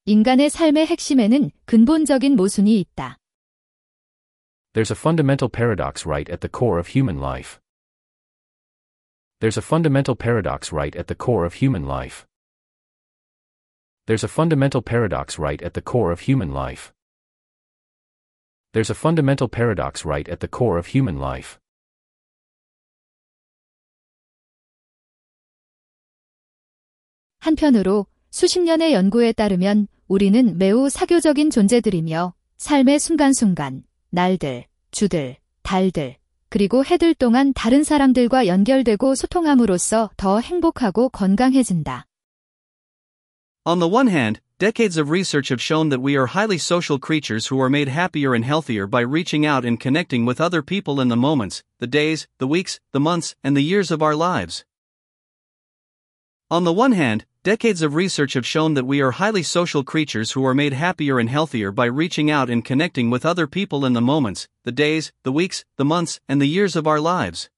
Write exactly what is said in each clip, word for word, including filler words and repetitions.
인간의 삶의 핵심에는 근본적인 모순이 있다. There's a fundamental paradox right at the core of human life. There's a fundamental paradox right at the core of human life. There's a fundamental paradox right at the core of human life. There's a fundamental paradox right at the core of human life. 한편으로 수십 년의 연구에 따르면 우리는 매우 사교적인 존재들이며 삶의 순간순간, 날들, 주들, 달들, 그리고 해들 동안 다른 사람들과 연결되고 소통함으로써 더 행복하고 건강해진다. On the one hand, decades of research have shown that we are highly social creatures who are made happier and healthier by reaching out and connecting with other people in the moments, the days, the weeks, the months, and the years of our lives. On the one hand, decades of research have shown that we are highly social creatures who are made happier and healthier by reaching out and connecting with other people in the moments, the days, the weeks, the months, and the years of our lives.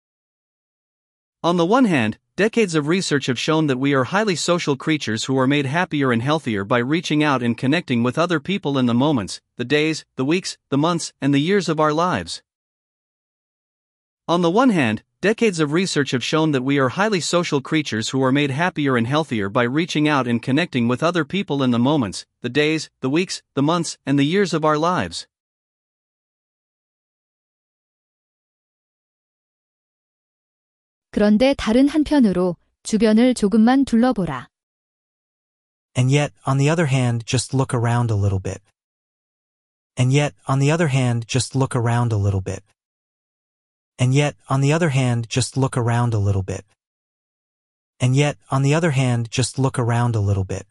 On the one hand, decades of research have shown that we are highly social creatures who are made happier and healthier by reaching out and connecting with other people in the moments, the days, the weeks, the months, and the years of our lives. On the one hand, decades of research have shown that we are highly social creatures who are made happier and healthier by reaching out and connecting with other people in the moments, the days, the weeks, the months, and the years of our lives. 그런데 다른 한편으로 주변을 조금만 둘러보라. And yet, on the other hand, just look around a little bit. And yet, on the other hand, just look around a little bit. And yet, on the other hand, just look around a little bit. And yet, on the other hand, just look around a little bit.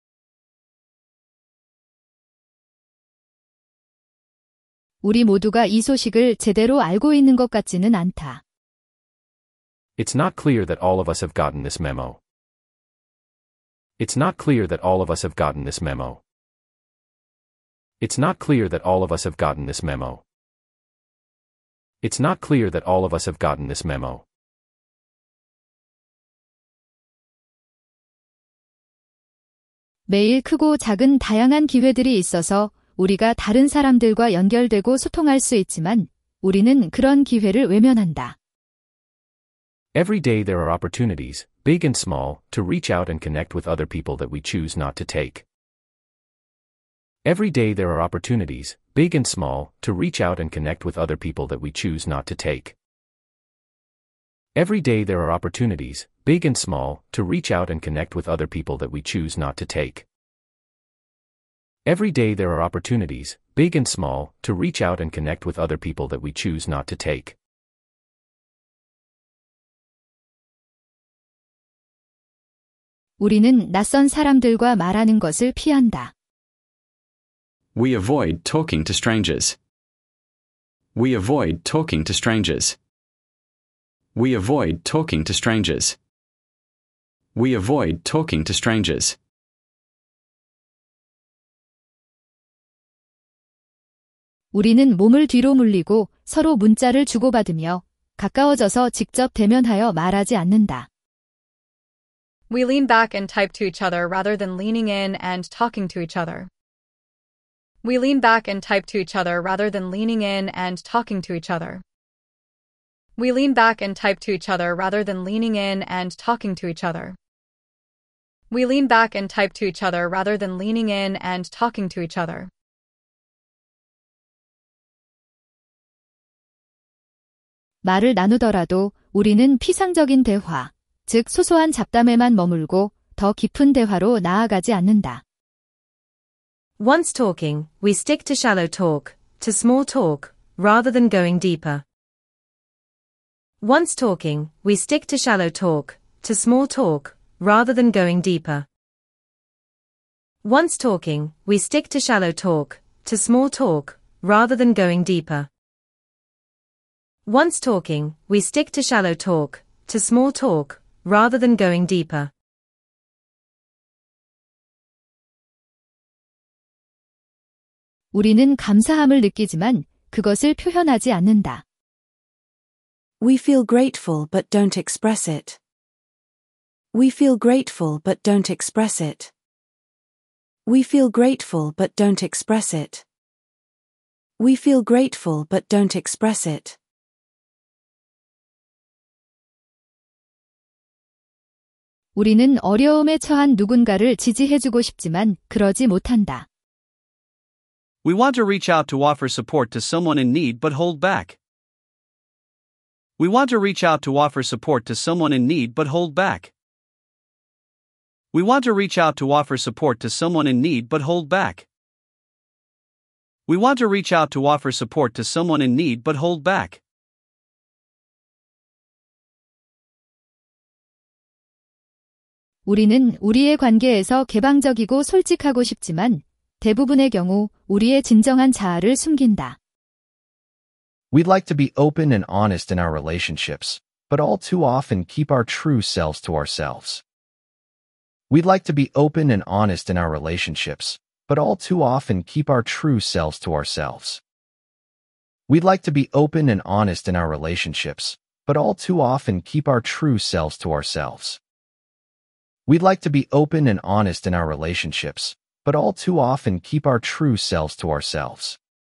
우리 모두가 이 소식을 제대로 알고 있는 것 같지는 않다. It's not clear that all of us have gotten this memo. It's not clear that all of us have gotten this memo. It's not clear that all of us have gotten this memo. It's not clear that all of us have gotten this memo. 매일 크고 작은 다양한 기회들이 있어서 우리가 다른 사람들과 연결되고 소통할 수 있지만 우리는 그런 기회를 외면한다. Every day there are opportunities, big and small, to reach out and connect with other people that we choose not to take. Every day there are opportunities, big and small, to reach out and connect with other people that we choose not to take. Every day there are opportunities, big and small, to reach out and connect with other people that we choose not to take. Every day there are opportunities, big and small, to reach out and connect with other people that we choose not to take. 우리는 낯선 사람들과 말하는 것을 피한다. We avoid talking to strangers. We avoid talking to strangers. We avoid talking to strangers. We avoid talking to strangers. 우리는 몸을 뒤로 물리고 서로 문자를 주고받으며 가까워져서 직접 대면하여 말하지 않는다. We lean back and type to each other rather than leaning in and talking to each other. We lean back and type to each other rather than leaning in and talking to each other. We lean back and type to each other rather than leaning in and talking to each other. We lean back and type to each other rather than leaning in and talking to each other. 말을 나누더라도 우리는 피상적인 대화, 즉 소소한 잡담에만 머물고 더 깊은 대화로 나아가지 않는다. Once talking, we stick to shallow talk, to small talk, rather than going deeper. Once talking, we stick to shallow talk, to small talk, rather than going deeper. Once talking, we stick to shallow talk, to small talk, rather than going deeper. Once talking, we stick to shallow talk, to small talk, rather than going deeper. 우리는 감사함을 느끼지만 그것을 표현하지 않는다. We feel grateful but don't express it. We feel grateful but don't express it. We feel grateful but don't express it. We feel grateful but don't express it. 우리는 어려움에 처한 누군가를 지지해주고 싶지만 그러지 못한다. We want to reach out to offer support to someone in need but hold back. We want to reach out to offer support to someone in need but hold back. We want to reach out to offer support to someone in need but hold back. We want to reach out to offer support to someone in need but hold back. 우리는 우리의 관계에서 개방적이고 솔직하고 싶지만 대부분의 경우 우리의 진정한 자아를 숨긴다. We'd like to be open and honest in our relationships, but all too often keep our true selves to ourselves. We'd like to be open and honest in our relationships, but all too often keep our true selves to ourselves. We'd like to be open and honest in our relationships, but all too often keep our true selves to ourselves. We'd like to be open and honest in our relationships, but all too often keep our true selves to ourselves.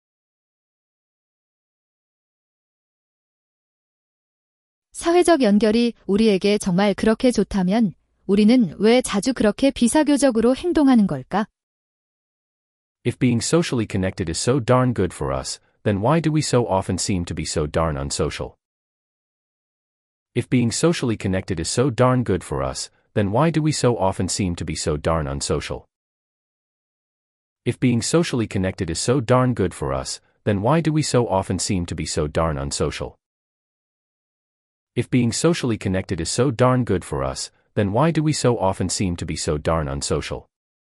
사회적 연결이 우리에게 정말 그렇게 좋다면 우리는 왜 자주 그렇게 비사교적으로 행동하는 걸까? If being socially connected is so darn good for us, then why do we so often seem to be so darn unsocial? If being socially connected is so darn good for us, then why do we so often seem to be so darn unsocial? If being socially connected is so darn good for us, then why do we so often seem to be so darn unsocial? If being socially connected is so darn good for us, then why do we so often seem to be so darn unsocial?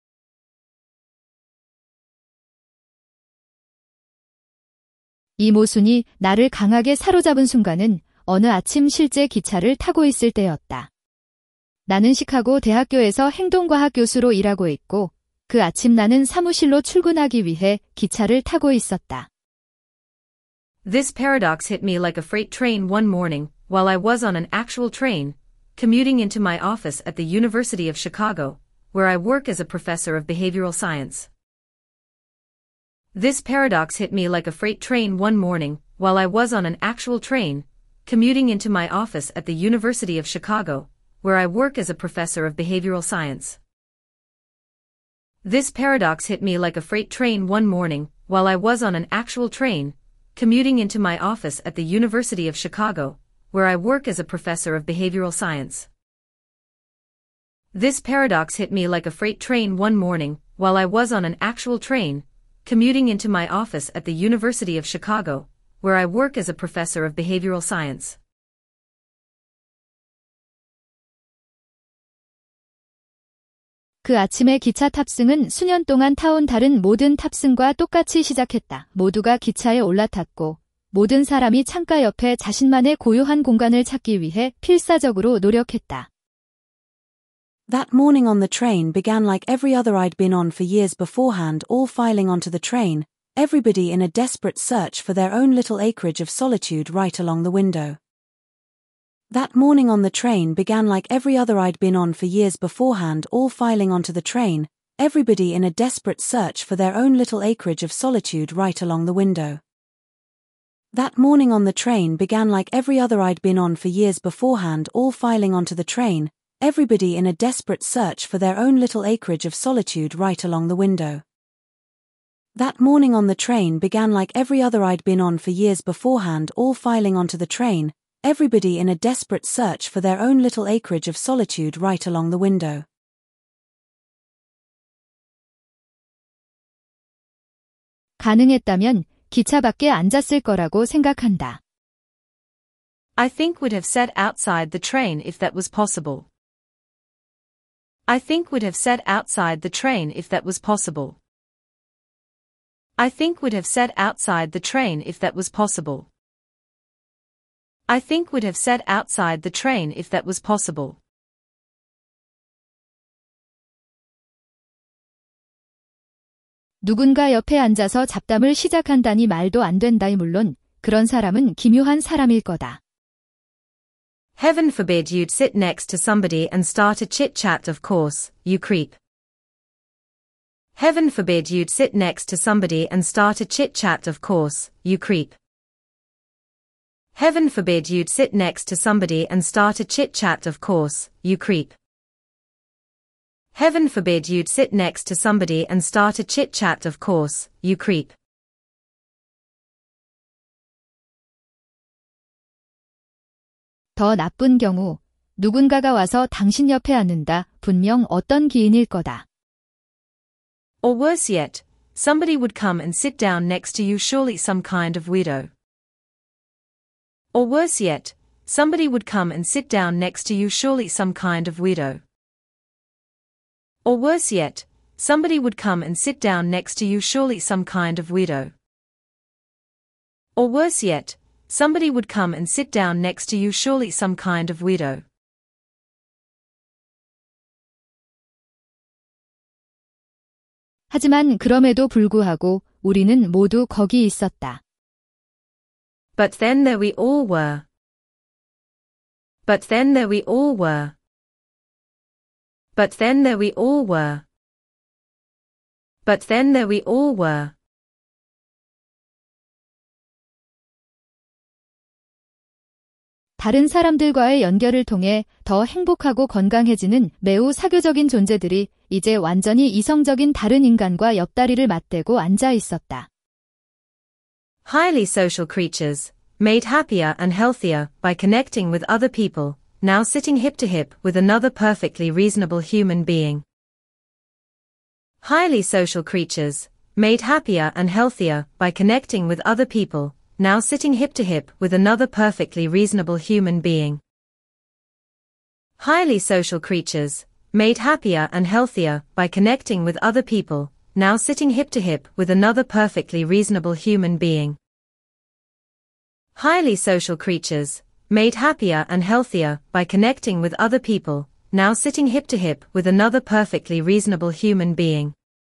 이 모순이 나를 강하게 사로잡은 순간은 어느 아침 실제 기차를 타고 있을 때였다. 나는 시카고 대학교에서 행동과학 교수로 일하고 있고 그 아침 나는 사무실로 출근하기 위해 기차를 타고 있었다. This paradox hit me like a freight train one morning, while I was on an actual train, commuting into my office at the University of Chicago, where I work as a professor of behavioral science. This paradox hit me like a freight train one morning, while I was on an actual train, commuting into my office at the University of Chicago, where I work as a professor of behavioral science. This paradox hit me like a freight train one morning, while I was on an actual train, commuting into my office at the University of Chicago, where I work as a professor of behavioral science. This paradox hit me like a freight train one morning, while I was on an actual train, commuting into my office at the University of Chicago, where I work as a professor of behavioral science. 그 아침의 기차 탑승은 수년 동안 타온 다른 모든 탑승과 똑같이 시작했다. 모두가 기차에 올라탔고 모든 사람이 창가 옆에 자신만의 고요한 공간을 찾기 위해 필사적으로 노력했다. That morning on the train began like every other I'd been on for years beforehand, all filing onto the train, everybody in a desperate search for their own little acreage of solitude right along the window. That morning on the train began like every other I'd been on for years beforehand, all filing onto the train, everybody in a desperate search for their own little acreage of solitude right along the window. That morning on the train began like every other I'd been on for years beforehand, all filing onto the train, everybody in a desperate search for their own little acreage of solitude right along the window. That morning on the train began like every other I'd been on for years beforehand, all filing onto the train, everybody in a desperate search for their own little acreage of solitude right along the window. 가능했다면 기차 밖에 앉았을 거라고 생각한다. I think we'd have sat outside the train if that was possible. I think we'd have sat outside the train if that was possible. I think we'd have sat outside the train if that was possible. I think we'd have sat outside the train if that was possible. 누군가 옆에 앉아서 잡담을 시작한다니 말도 안 된다이 물론 그런 사람은 기묘한 사람일 거다. Heaven forbid you'd sit next to somebody and start a chit-chat, of course, you creep. Heaven forbid you'd sit next to somebody and start a chit-chat, of course, you creep. Heaven forbid you'd sit next to somebody and start a chit-chat, of course, you creep. Heaven forbid you'd sit next to somebody and start a chit-chat, of course, you creep. 더 나쁜 경우, 누군가가 와서 당신 옆에 앉는다. 분명 어떤 기인일 거다. Or worse yet, somebody would come and sit down next to you, surely some kind of weirdo. Or worse yet, somebody would come and sit down next to you, surely some kind of weirdo. Or worse yet, somebody would come and sit down next to you, surely some kind of weirdo. Or worse yet, somebody would come and sit down next to you, surely some kind of weirdo. 하지만 그럼에도 불구하고 우리는 모두 거기 있었다. But then there we all were. But then there we all were. But then there we all were. But then there we all were. 다른 사람들과의 연결을 통해 더 행복하고 건강해지는 매우 사교적인 존재들이 이제 완전히 이성적인 다른 인간과 옆다리를 맞대고 앉아 있었다. Highly social creatures, made happier and healthier by connecting with other people, now sitting hip to hip with another perfectly reasonable human being. Highly social creatures, made happier and healthier by connecting with other people, now sitting hip to hip with another perfectly reasonable human being. Highly social creatures, made happier and healthier by connecting with other people, now sitting hip to hip with another perfectly reasonable human being. Highly social creatures, made happier and healthier by connecting with other people, now sitting hip to hip with another perfectly reasonable human being.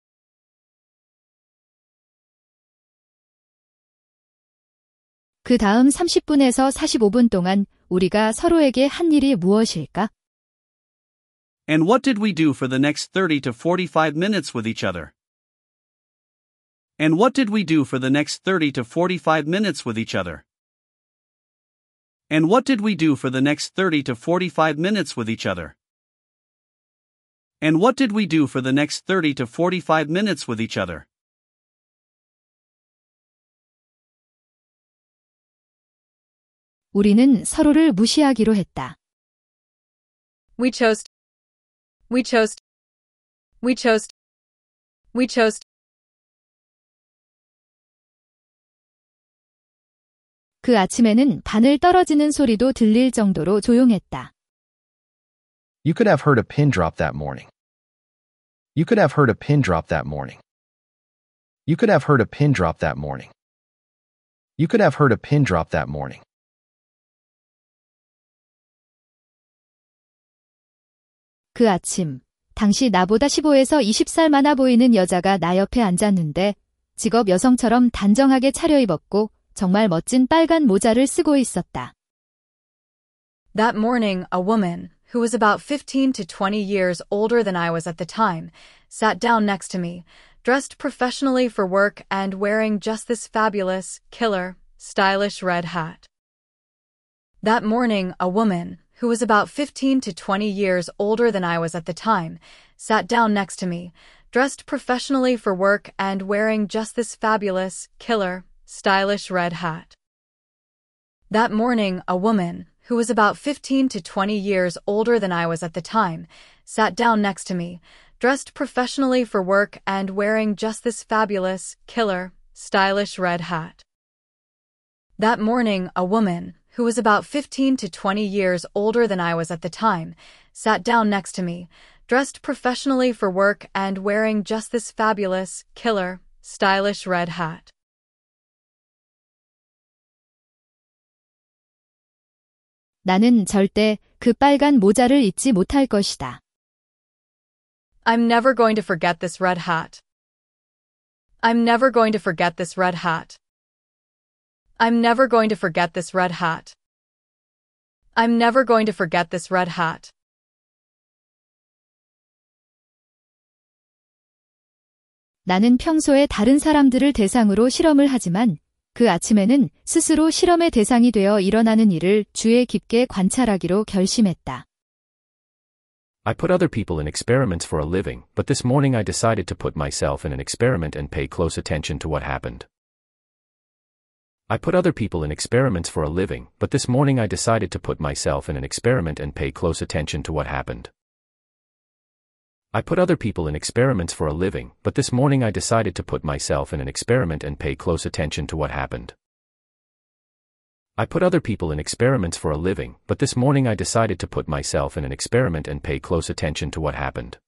그 다음 삼십 분에서 사십오 분 동안 우리가 서로에게 한 일이 무엇일까? And what did we do for the next thirty to forty-five minutes with each other? And what did we do for the next thirty to forty-five minutes with each other? And what did we do for the next thirty to forty-five minutes with each other? And what did we do for the next thirty to forty-five minutes with each other? 우리는 서로를 무시하기로 했다. We chose. We chose. We chose. We chose. 그 아침에는 바늘 떨어지는 소리도 들릴 정도로 조용했다. You could have heard a pin drop that morning. You could have heard a pin drop that morning. You could have heard a pin drop that morning. You could have heard a pin drop that morning. 그 아침, 당시 나보다 십오에서 이십 살 많아 보이는 여자가 나 옆에 앉았는데 직업 여성처럼 단정하게 차려입었고 정말 멋진 빨간 모자를 쓰고 있었다. That morning, a woman, who was about fifteen to twenty years older than I was at the time, sat down next to me, dressed professionally for work and wearing just this fabulous, killer, stylish red hat. That morning, a woman, who was about fifteen to twenty years older than I was at the time, sat down next to me, dressed professionally for work and wearing just this fabulous, killer, stylish red hat. That morning, a woman, who was about fifteen to twenty years older than I was at the time, sat down next to me, dressed professionally for work and wearing just this fabulous, killer, stylish red hat. That morning, a woman, who was about fifteen to twenty years older than I was at the time, sat down next to me, dressed professionally for work and wearing just this fabulous, killer, stylish red hat. 나는 절대 그 빨간 모자를 잊지 못할 것이다. I'm never going to forget this red hat. I'm never going to forget this red hat. I'm never going to forget this red hat. I'm never going to forget this red hat. 나는 평소에 다른 사람들을 대상으로 실험을 하지만 그 아침에는 스스로 실험의 대상이 되어 일어나는 일을 주의 깊게 관찰하기로 결심했다. I put other people in experiments for a living, but this morning I decided to put myself in an experiment and pay close attention to what happened. I put other people in experiments for a living, but this morning I decided to put myself in an experiment and pay close attention to what happened. I put other people in experiments for a living, but this morning I decided to put myself in an experiment and pay close attention to what happened. I put other people in experiments for a living, but this morning I decided to put myself in an experiment and pay close attention to what happened.